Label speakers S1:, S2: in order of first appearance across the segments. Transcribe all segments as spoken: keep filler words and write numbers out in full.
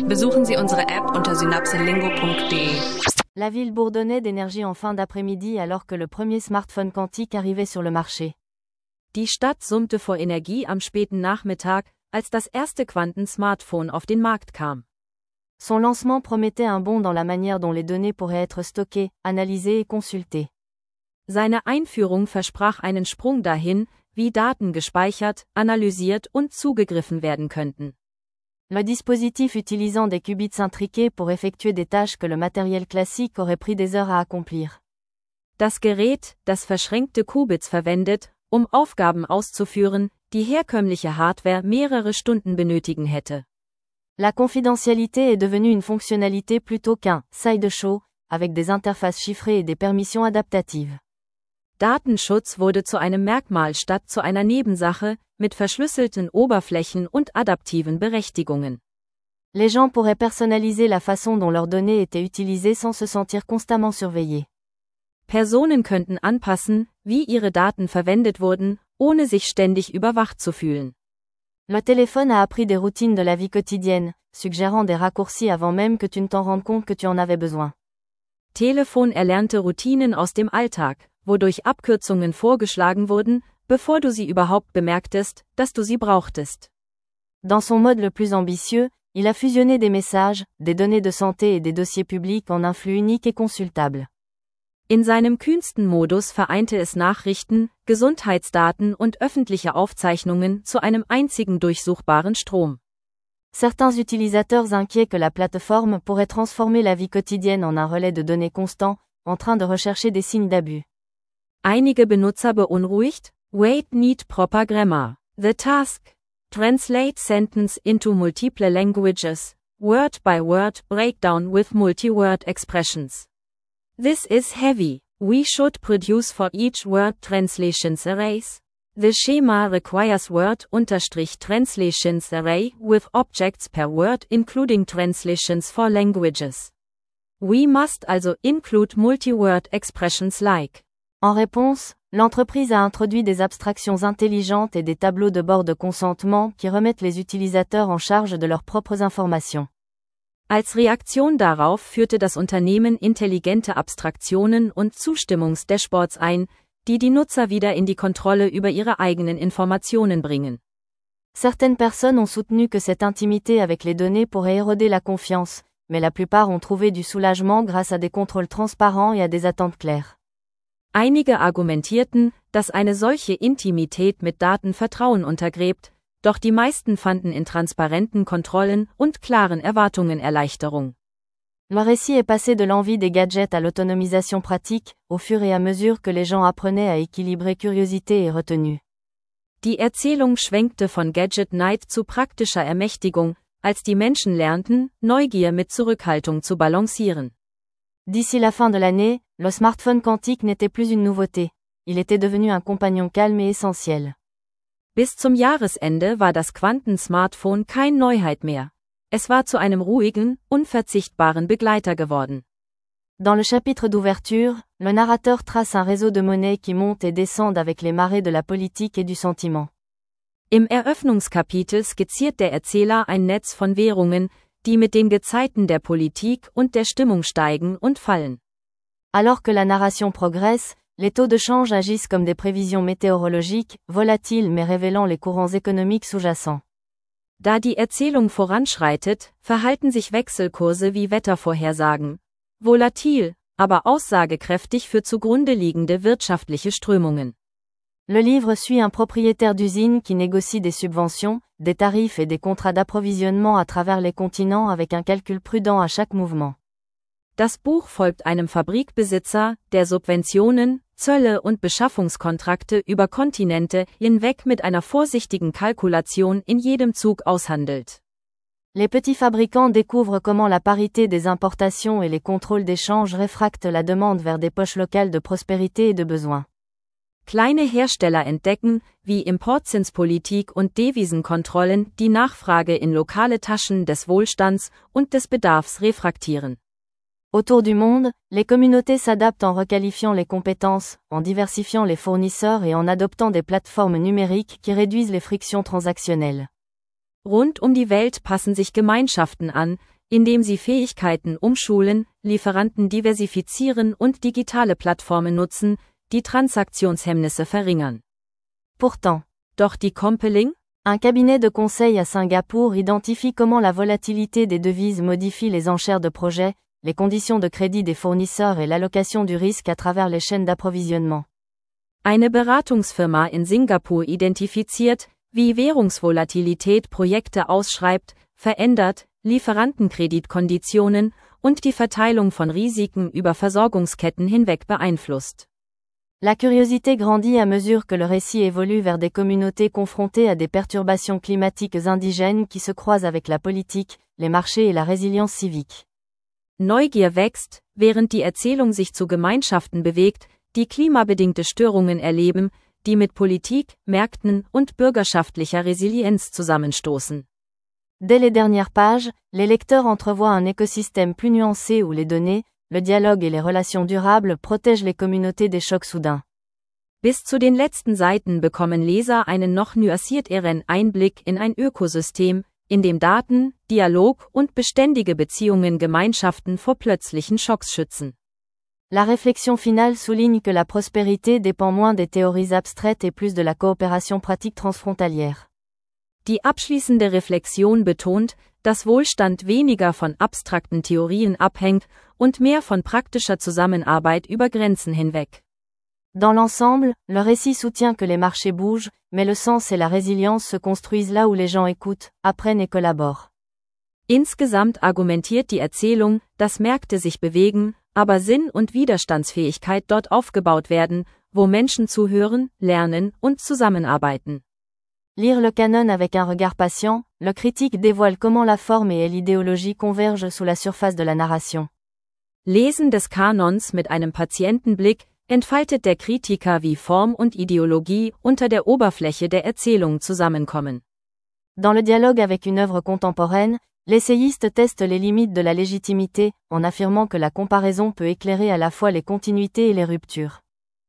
S1: Besuchen Sie unsere App unter synapselingo punkt de.
S2: La ville bourdonnait d'énergie en fin d'après-midi alors que le premier smartphone quantique arrivait sur le marché.
S3: Die Stadt summte vor Energie am späten Nachmittag, als das erste Quantensmartphone auf den Markt kam.
S2: Son lancement promettait un bond dans la manière dont les données pourraient être stockées, analysées et consultées.
S3: Seine Einführung versprach einen Sprung dahin, wie Daten gespeichert, analysiert und zugegriffen werden könnten.
S2: Le dispositif utilisant des qubits intriqués pour effectuer des tâches que le matériel classique aurait pris des heures à accomplir.
S3: Das Gerät, das verschränkte Qubits verwendet, um Aufgaben auszuführen, die herkömmliche Hardware mehrere Stunden benötigen hätte.
S2: La confidentialité est devenue une fonctionnalité plutôt qu'un « sideshow » avec des interfaces chiffrées et des permissions adaptatives.
S3: Datenschutz wurde zu einem Merkmal statt zu einer Nebensache, mit verschlüsselten Oberflächen und adaptiven Berechtigungen.
S2: Les gens pourraient personnaliser la façon dont leurs données étaient utilisées sans se sentir constamment surveillés.
S3: Personen könnten anpassen, wie ihre Daten verwendet wurden, ohne sich ständig überwacht zu fühlen.
S2: Le téléphone a appris des routines de la vie quotidienne, suggérant des raccourcis avant même que tu ne t'en rendes compte que tu en avais besoin.
S3: Telefon erlernte Routinen aus dem Alltag, wodurch Abkürzungen vorgeschlagen wurden, bevor du sie überhaupt bemerktest, dass du sie brauchtest.
S2: Dans son mode le plus ambitieux, il a fusionné des messages, des données de santé et des dossiers publics en un flux unique et consultable.
S3: In seinem kühnsten Modus vereinte es Nachrichten, Gesundheitsdaten und öffentliche Aufzeichnungen zu einem einzigen durchsuchbaren Strom.
S2: Certains utilisateurs inquiets que la plateforme pourrait transformer la vie quotidienne en un relais de données constant, en train de rechercher des signes d'abus.
S3: Einige Benutzer beunruhigt, wait need proper grammar. The task. Translate sentence into multiple languages, word by word breakdown with multi-word expressions. This is heavy. We should produce for each word translations arrays. The schema requires word-translations array with objects per word including translations for languages. We must also include multi-word expressions like.
S2: En réponse, l'entreprise a introduit des abstractions intelligentes et des tableaux de bord de consentement qui remettent les utilisateurs en charge de leurs propres informations.
S3: Als Reaktion darauf führte das Unternehmen intelligente Abstraktionen und Zustimmungsdashboards ein, die die Nutzer wieder in die Kontrolle über ihre eigenen Informationen bringen.
S2: Certaines personnes ont soutenu que cette intimité avec les données pourrait éroder la confiance, mais la plupart ont trouvé du soulagement grâce à des contrôles transparents et à des attentes claires.
S3: Einige argumentierten, dass eine solche Intimität mit Daten Vertrauen untergräbt, doch die meisten fanden in transparenten Kontrollen und klaren Erwartungen Erleichterung.
S2: Le récit est passé de l'envie des gadgets à l'autonomisation pratique, au fur et à mesure que les gens apprenaient à équilibrer curiosité et retenue.
S3: Die Erzählung schwenkte von Gadget-Neid zu praktischer Ermächtigung, als die Menschen lernten, Neugier mit Zurückhaltung zu balancieren.
S2: D'ici la fin de l'année, le smartphone quantique n'était plus une nouveauté. Il était devenu un compagnon calme et essentiel.
S3: Bis zum Jahresende war das Quantensmartphone kein Neuheit mehr. Es war zu einem ruhigen, unverzichtbaren Begleiter geworden.
S2: Dans le chapitre d'ouverture, le narrateur trace un réseau de monnaies qui montent et descendent avec les marées de la politique et du sentiment.
S3: Im Eröffnungskapitel skizziert der Erzähler ein Netz von Währungen, die mit den Gezeiten der Politik und der Stimmung steigen und fallen.
S2: Alors que la narration progresse, les taux de change agissent comme des prévisions météorologiques, volatiles mais révélant les courants économiques sous-jacents.
S3: Da die Erzählung voranschreitet, verhalten sich Wechselkurse wie Wettervorhersagen. Volatil, aber aussagekräftig für zugrunde liegende wirtschaftliche Strömungen.
S2: Le livre suit un propriétaire d'usine qui négocie des subventions, des tarifs et des contrats d'approvisionnement à travers les continents avec un calcul prudent à chaque mouvement.
S3: Das Buch folgt einem Fabrikbesitzer, der Subventionen, Zölle und Beschaffungskontrakte über Kontinente hinweg mit einer vorsichtigen Kalkulation in jedem Zug aushandelt.
S2: Les petits fabricants découvrent comment la parité des importations et les contrôles d'échange réfractent la demande vers des poches locales de prospérité et de besoin.
S3: Kleine Hersteller entdecken, wie Importzinspolitik und Devisenkontrollen die Nachfrage in lokale Taschen des Wohlstands und des Bedarfs refraktieren.
S2: Autour du monde, les communautés s'adaptent en requalifiant les compétences, en diversifiant les fournisseurs et en adoptant des plateformes numériques qui réduisent les frictions transactionnelles.
S3: Rund um die Welt passen sich Gemeinschaften an, indem sie Fähigkeiten umschulen, Lieferanten diversifizieren und digitale Plattformen nutzen, die Transaktionshemmnisse verringern.
S2: Pourtant,
S3: Doch die Compelling?
S2: un cabinet de conseil à Singapour identifie comment la volatilité des devises modifie les enchères de projets, les conditions de crédit des fournisseurs et l'allocation du risque à travers les chaînes d'approvisionnement.
S3: Eine Beratungsfirma in Singapur identifiziert, wie Währungsvolatilität Projekte ausschreibt, verändert, Lieferantenkreditkonditionen und die Verteilung von Risiken über Versorgungsketten hinweg beeinflusst.
S2: La curiosité grandit à mesure que le récit évolue vers des communautés confrontées à des perturbations climatiques indigènes qui se croisent avec la politique, les marchés et la résilience civique.
S3: Neugier wächst, während die Erzählung sich zu Gemeinschaften bewegt, die klimabedingte Störungen erleben, die mit Politik, Märkten und bürgerschaftlicher Resilienz zusammenstoßen.
S2: Dès les dernières pages, les lecteurs entrevoient un écosystème plus nuancé où les données, le dialogue et les relations durables protègent les communautés des chocs soudains.
S3: Bis zu den letzten Seiten bekommen Leser einen noch nuancierteren Einblick in ein Ökosystem, in dem Daten, Dialog und beständige Beziehungen Gemeinschaften vor plötzlichen Schocks schützen.
S2: La réflexion finale souligne que la prospérité dépend moins des théories abstraites et plus de la coopération pratique transfrontalière.
S3: Die abschließende Reflexion betont, dass Wohlstand weniger von abstrakten Theorien abhängt und mehr von praktischer Zusammenarbeit über Grenzen hinweg.
S2: Dans l'ensemble, le récit soutient que les marchés bougent, mais le sens et la résilience se construisent là où les gens écoutent, apprennent et collaborent.
S3: Insgesamt argumentiert die Erzählung, dass Märkte sich bewegen, aber Sinn und Widerstandsfähigkeit dort aufgebaut werden, wo Menschen zuhören, lernen und zusammenarbeiten.
S2: Lire le canon avec un regard patient, le critique dévoile comment la forme et l'idéologie convergent sous la surface de la narration.
S3: Lesen des Kanons mit einem Patientenblick, entfaltet der Kritiker, wie Form und Ideologie unter der Oberfläche der Erzählung zusammenkommen.
S2: Dans le dialogue avec une œuvre contemporaine, l'essayiste teste les limites de la légitimité, en affirmant que la comparaison peut éclairer à la fois les continuités et les ruptures.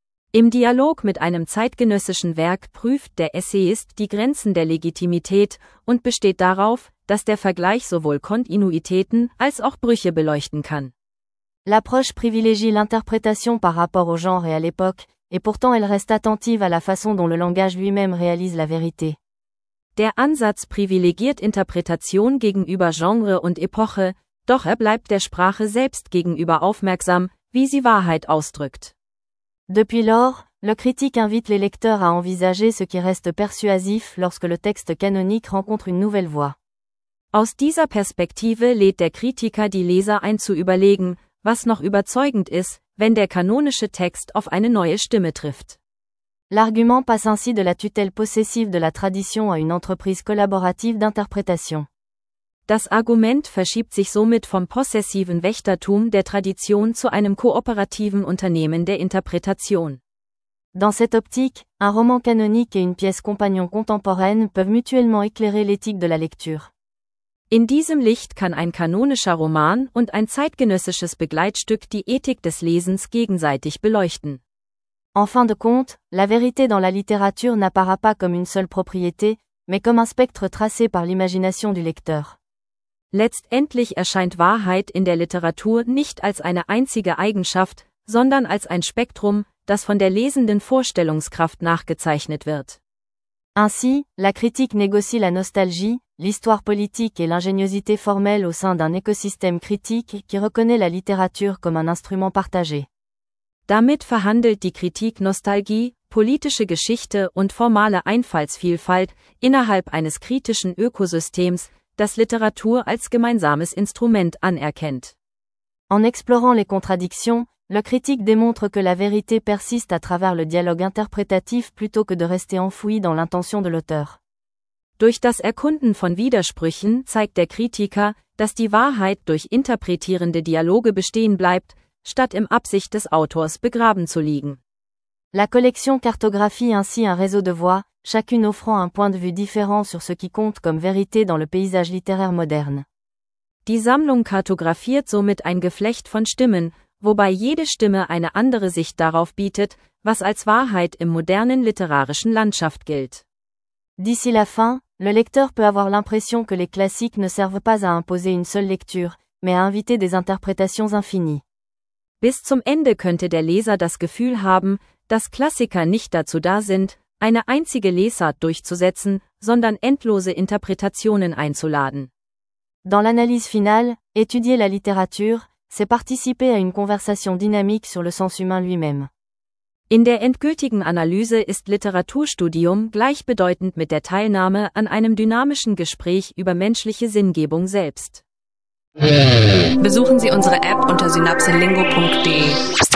S3: Im Dialog mit einem zeitgenössischen Werk prüft der Essayist die Grenzen der Legitimität und besteht darauf, dass der Vergleich sowohl Kontinuitäten als auch Brüche beleuchten kann.
S2: L'approche privilégie l'interprétation par rapport au genre et à l'époque, et pourtant elle reste attentive à la façon dont le langage lui-même réalise la vérité.
S3: Der Ansatz privilegiert Interpretation gegenüber Genre und Epoche, doch er bleibt der Sprache selbst gegenüber aufmerksam, wie sie Wahrheit ausdrückt.
S2: Depuis lors, le critique invite les lecteurs à envisager ce qui reste persuasif lorsque le texte canonique rencontre une nouvelle voix.
S3: Aus dieser Perspektive lädt der Kritiker die Leser ein zu überlegen, was noch überzeugend ist, wenn der kanonische Text auf eine neue Stimme trifft.
S2: L'argument passe ainsi de la tutelle possessive de la tradition à une entreprise collaborative d'interprétation.
S3: Das Argument verschiebt sich somit vom possessiven Wächtertum der Tradition zu einem kooperativen Unternehmen der Interpretation.
S2: Dans cette optique, un roman canonique et une pièce compagnon contemporaine peuvent mutuellement éclairer l'éthique de la lecture.
S3: In diesem Licht kann ein kanonischer Roman und ein zeitgenössisches Begleitstück die Ethik des Lesens gegenseitig beleuchten.
S2: En fin de compte, la vérité dans la littérature n'apparaît pas comme une seule propriété, mais comme un spectre tracé par l'imagination du lecteur.
S3: Letztendlich erscheint Wahrheit in der Literatur nicht als eine einzige Eigenschaft, sondern als ein Spektrum, das von der lesenden Vorstellungskraft nachgezeichnet wird.
S2: Ainsi, la critique négocie la nostalgie, l'histoire politique et l'ingéniosité formelle au sein d'un écosystème critique qui reconnaît la littérature comme un instrument partagé.
S3: Damit verhandelt die Kritik Nostalgie, politische Geschichte und formale Einfallsvielfalt innerhalb eines kritischen Ökosystems, das Literatur als gemeinsames Instrument anerkennt.
S2: En explorant les contradictions, le critique démontre que la vérité persiste à travers le dialogue interprétatif plutôt que de rester enfouie dans l'intention de l'auteur.
S3: Durch das Erkunden von Widersprüchen zeigt der Kritiker, dass die Wahrheit durch interpretierende Dialoge bestehen bleibt, statt im Absicht des Autors begraben zu liegen.
S2: La collection cartographie ainsi un réseau de voix, chacune offrant un point de vue différent sur ce qui compte comme vérité dans le paysage littéraire moderne.
S3: Die Sammlung kartografiert somit ein Geflecht von Stimmen, wobei jede Stimme eine andere Sicht darauf bietet, was als Wahrheit im modernen literarischen Landschaft gilt.
S2: D'ici la fin, Le lecteur peut avoir l'impression que les classiques ne servent pas à imposer une seule lecture, mais à inviter des interprétations infinies.
S3: Bis zum Ende könnte der Leser das Gefühl haben, dass Klassiker nicht dazu da sind, eine einzige Lesart durchzusetzen, sondern endlose Interpretationen einzuladen.
S2: Dans l'analyse finale, étudier la littérature, c'est participer à une conversation dynamique sur le sens humain lui-même.
S3: In der endgültigen Analyse ist Literaturstudium gleichbedeutend mit der Teilnahme an einem dynamischen Gespräch über menschliche Sinngebung selbst.
S1: Besuchen Sie unsere App unter synapselingo punkt de.